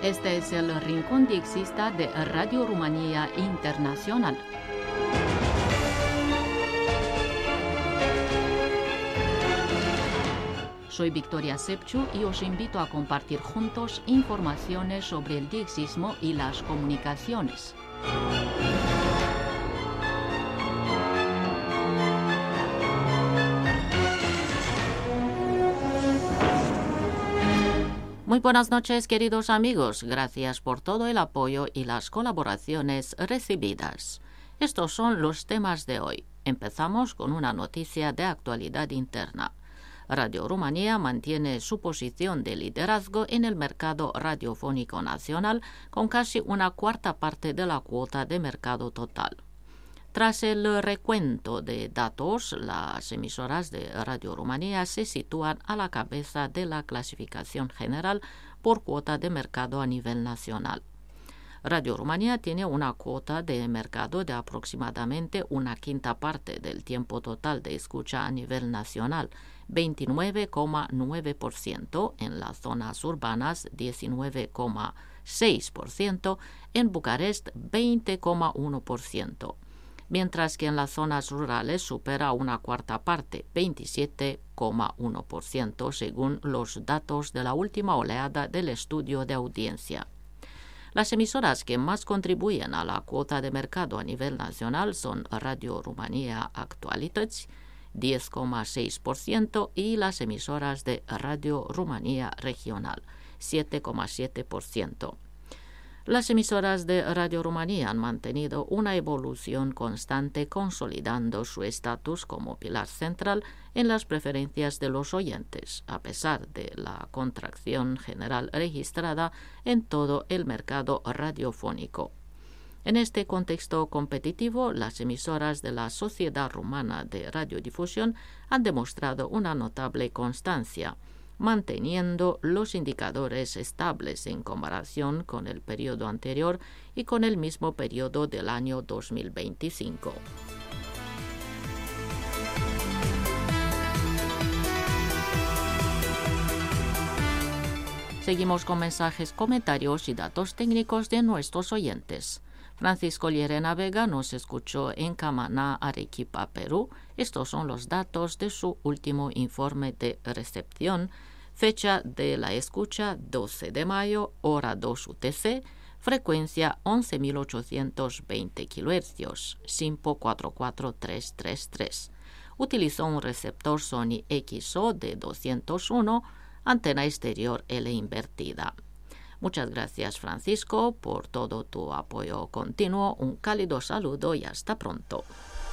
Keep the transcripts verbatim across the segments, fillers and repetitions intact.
Este es el Rincón Diexista de Radio Rumanía Internacional. Soy Victoria Sepciu y os invito a compartir juntos informaciones sobre el diexismo y las comunicaciones. Muy buenas noches, queridos amigos. Gracias por todo el apoyo y las colaboraciones recibidas. Estos son los temas de hoy. Empezamos con una noticia de actualidad interna. Radio Rumanía mantiene su posición de liderazgo en el mercado radiofónico nacional con casi una cuarta parte de la cuota de mercado total. Tras el recuento de datos, las emisoras de Radio Rumanía se sitúan a la cabeza de la clasificación general por cuota de mercado a nivel nacional. Radio Rumanía tiene una cuota de mercado de aproximadamente una quinta parte del tiempo total de escucha a nivel nacional, veintinueve coma nueve por ciento, en las zonas urbanas diecinueve coma seis por ciento, en Bucarest veinte coma uno por ciento. Mientras que en las zonas rurales supera una cuarta parte, veintisiete coma uno por ciento, según los datos de la última oleada del estudio de audiencia. Las emisoras que más contribuyen a la cuota de mercado a nivel nacional son Radio Rumanía Actualități, diez coma seis por ciento, y las emisoras de Radio Rumanía Regional, siete coma siete por ciento. Las emisoras de Radio Rumanía han mantenido una evolución constante, consolidando su estatus como pilar central en las preferencias de los oyentes, a pesar de la contracción general registrada en todo el mercado radiofónico. En este contexto competitivo, las emisoras de la Sociedad Rumana de Radiodifusión han demostrado una notable constancia, manteniendo los indicadores estables en comparación con el periodo anterior y con el mismo periodo del año dos mil veinticinco. Seguimos con mensajes, comentarios y datos técnicos de nuestros oyentes. Francisco Llerena Vega nos escuchó en Camaná, Arequipa, Perú. Estos son los datos de su último informe de recepción. Fecha de la escucha doce de mayo, hora dos U T C, frecuencia once mil ochocientos veinte kilohercios, SINPO cuatro cuatro tres tres tres. Utilizó un receptor Sony X O de doscientos uno, antena exterior L invertida. Muchas gracias, Francisco, por todo tu apoyo continuo. Un cálido saludo y hasta pronto.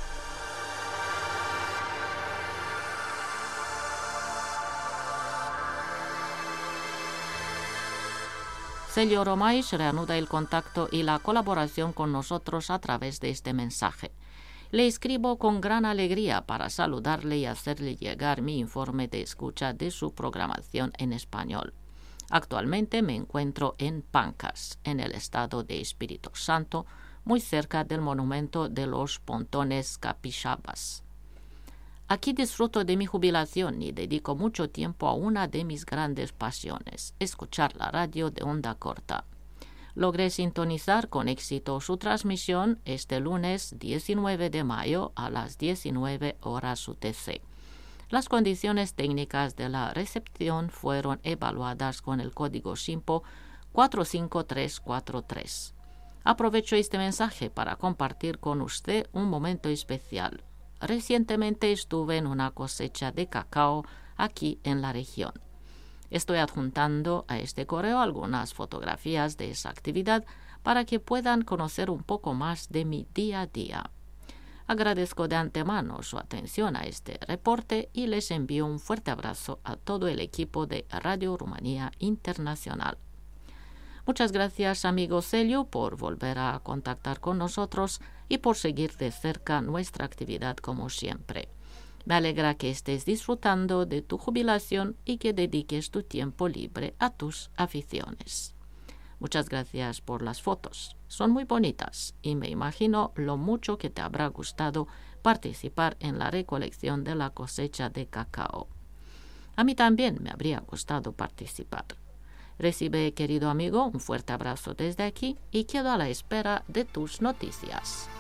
Celio Romais reanuda el contacto y la colaboración con nosotros a través de este mensaje. Le escribo con gran alegría para saludarle y hacerle llegar mi informe de escucha de su programación en español. Actualmente me encuentro en Pancas, en el estado de Espíritu Santo, muy cerca del monumento de los Pontones Capixabas. Aquí disfruto de mi jubilación y dedico mucho tiempo a una de mis grandes pasiones, escuchar la radio de onda corta. Logré sintonizar con éxito su transmisión este lunes diecinueve de mayo a las diecinueve horas U T C. Las condiciones técnicas de la recepción fueron evaluadas con el código SINPO cuatro cinco tres cuatro tres. Aprovecho este mensaje para compartir con usted un momento especial. Recientemente estuve en una cosecha de cacao aquí en la región. Estoy adjuntando a este correo algunas fotografías de esa actividad para que puedan conocer un poco más de mi día a día. Agradezco de antemano su atención a este reporte y les envío un fuerte abrazo a todo el equipo de Radio Rumanía Internacional. Muchas gracias, amigo Celio, por volver a contactar con nosotros y por seguir de cerca nuestra actividad como siempre. Me alegra que estés disfrutando de tu jubilación y que dediques tu tiempo libre a tus aficiones. Muchas gracias por las fotos. Son muy bonitas y me imagino lo mucho que te habrá gustado participar en la recolección de la cosecha de cacao. A mí también me habría gustado participar. Recibe, querido amigo, un fuerte abrazo desde aquí y quedo a la espera de tus noticias.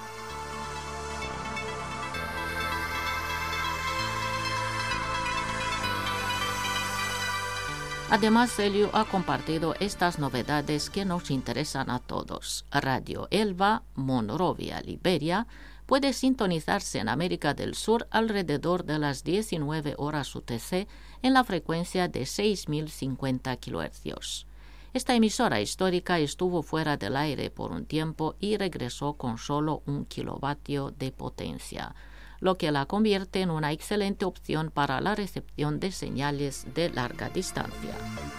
Además, Elio ha compartido estas novedades que nos interesan a todos. Radio Elva, Monrovia, Liberia, puede sintonizarse en América del Sur alrededor de las diecinueve horas U T C en la frecuencia de seis mil cincuenta kilohercios. Esta emisora histórica estuvo fuera del aire por un tiempo y regresó con solo un kilovatio de potencia, lo que la convierte en una excelente opción para la recepción de señales de larga distancia.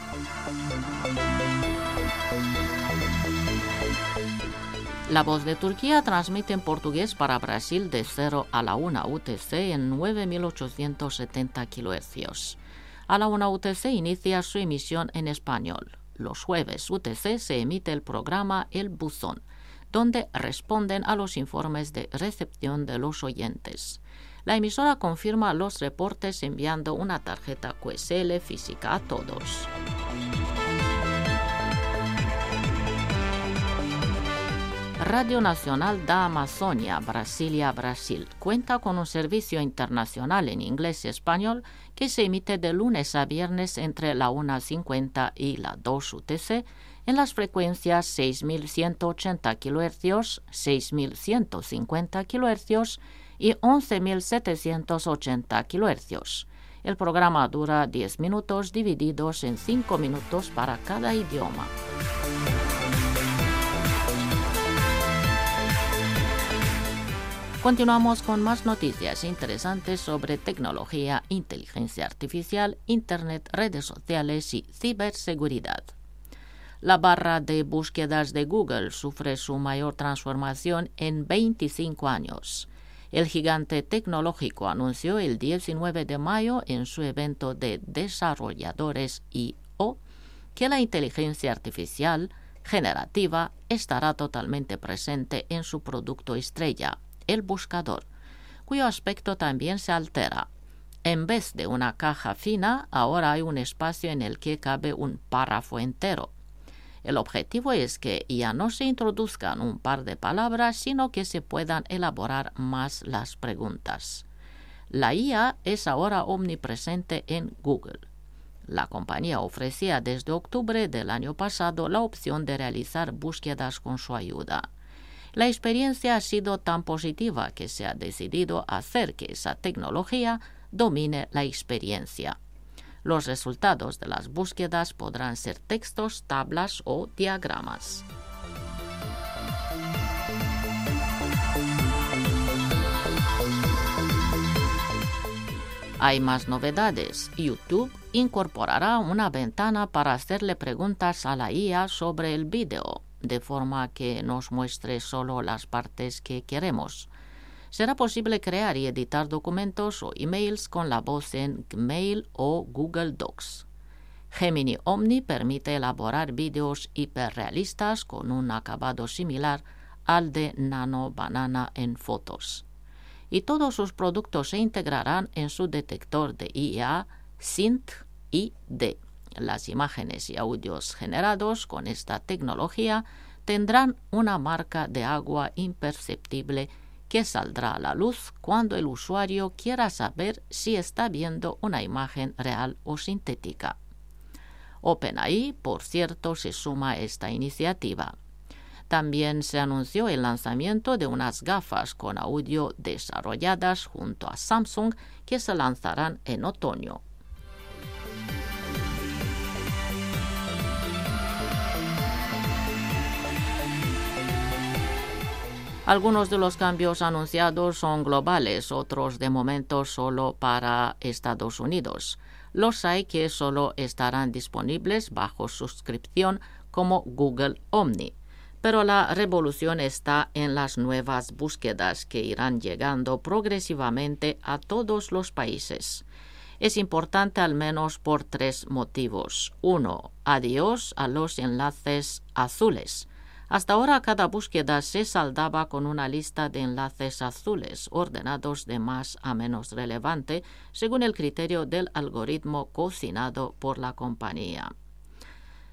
La Voz de Turquía transmite en portugués para Brasil de cero a la una U T C en nueve mil ochocientos setenta kilohercios. A la una U T C inicia su emisión en español. Los jueves U T C se emite el programa El Buzón, donde responden a los informes de recepción de los oyentes. La emisora confirma los reportes enviando una tarjeta Q S L física a todos. Radio Nacional da Amazonia, Brasilia, Brasil, cuenta con un servicio internacional en inglés y español que se emite de lunes a viernes entre la una cincuenta y la dos U T C en las frecuencias seis mil ciento ochenta kilohercios, seis mil ciento cincuenta kilohercios y once mil setecientos ochenta kilohercios. El programa dura diez minutos divididos en cinco minutos para cada idioma. Continuamos con más noticias interesantes sobre tecnología, inteligencia artificial, Internet, redes sociales y ciberseguridad. La barra de búsquedas de Google sufre su mayor transformación en veinticinco años. El gigante tecnológico anunció el diecinueve de mayo en su evento de desarrolladores I O que la inteligencia artificial generativa estará totalmente presente en su producto estrella, el buscador, cuyo aspecto también se altera. En vez de una caja fina, ahora hay un espacio en el que cabe un párrafo entero. El objetivo es que ya no se introduzcan un par de palabras, sino que se puedan elaborar más las preguntas. La I A es ahora omnipresente en Google. La compañía ofrecía desde octubre del año pasado la opción de realizar búsquedas con su ayuda. La experiencia ha sido tan positiva que se ha decidido hacer que esa tecnología domine la experiencia. Los resultados de las búsquedas podrán ser textos, tablas o diagramas. Hay más novedades. YouTube incorporará una ventana para hacerle preguntas a la I A sobre el vídeo, de forma que nos muestre solo las partes que queremos. Será posible crear y editar documentos o emails con la voz en Gmail o Google Docs. Gemini Omni permite elaborar vídeos hiperrealistas con un acabado similar al de Nano Banana en fotos. Y todos sus productos se integrarán en su detector de I A Sint I D. Las imágenes y audios generados con esta tecnología tendrán una marca de agua imperceptible que saldrá a la luz cuando el usuario quiera saber si está viendo una imagen real o sintética. OpenAI, por cierto, se suma a esta iniciativa. También se anunció el lanzamiento de unas gafas con audio desarrolladas junto a Samsung que se lanzarán en otoño. Algunos de los cambios anunciados son globales, otros de momento solo para Estados Unidos. Los hay que solo estarán disponibles bajo suscripción como Google Omni. Pero la revolución está en las nuevas búsquedas que irán llegando progresivamente a todos los países. Es importante al menos por tres motivos. Uno, adiós a los enlaces azules. Hasta ahora cada búsqueda se saldaba con una lista de enlaces azules ordenados de más a menos relevante según el criterio del algoritmo cocinado por la compañía.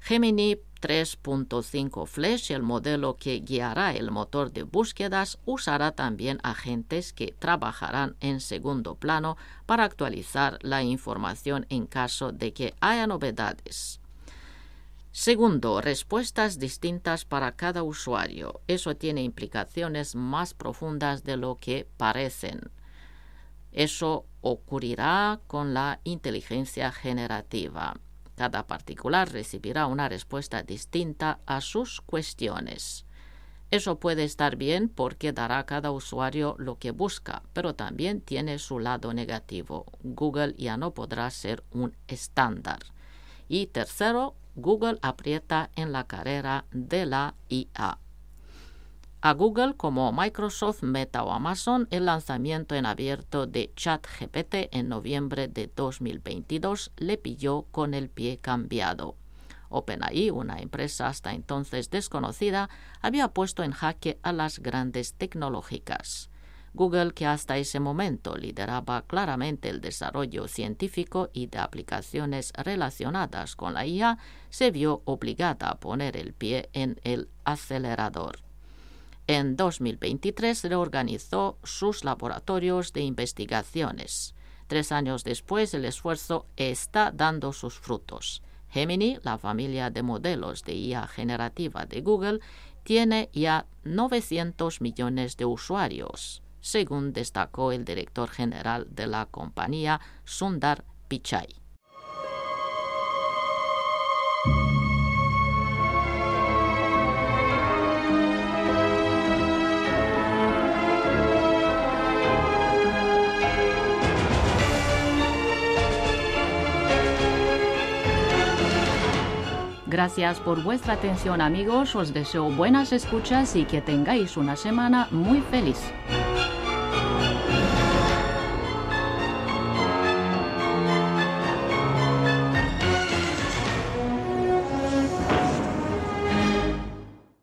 Gemini tres punto cinco Flash, el modelo que guiará el motor de búsquedas, usará también agentes que trabajarán en segundo plano para actualizar la información en caso de que haya novedades. Segundo, respuestas distintas para cada usuario. Eso tiene implicaciones más profundas de lo que parecen. Eso ocurrirá con la inteligencia generativa. Cada particular recibirá una respuesta distinta a sus cuestiones. Eso puede estar bien porque dará a cada usuario lo que busca, pero también tiene su lado negativo. Google ya no podrá ser un estándar. Y tercero, Google aprieta en la carrera de la I A. A Google, como Microsoft, Meta o Amazon, el lanzamiento en abierto de ChatGPT en noviembre de dos mil veintidós le pilló con el pie cambiado. OpenAI, una empresa hasta entonces desconocida, había puesto en jaque a las grandes tecnológicas. Google, que hasta ese momento lideraba claramente el desarrollo científico y de aplicaciones relacionadas con la I A, se vio obligada a poner el pie en el acelerador. En dos mil veintitrés reorganizó sus laboratorios de investigaciones. Tres años después, el esfuerzo está dando sus frutos. Gemini, la familia de modelos de I A generativa de Google, tiene ya novecientos millones de usuarios, según destacó el director general de la compañía, Sundar Pichai. Gracias por vuestra atención, amigos. Os deseo buenas escuchas y que tengáis una semana muy feliz.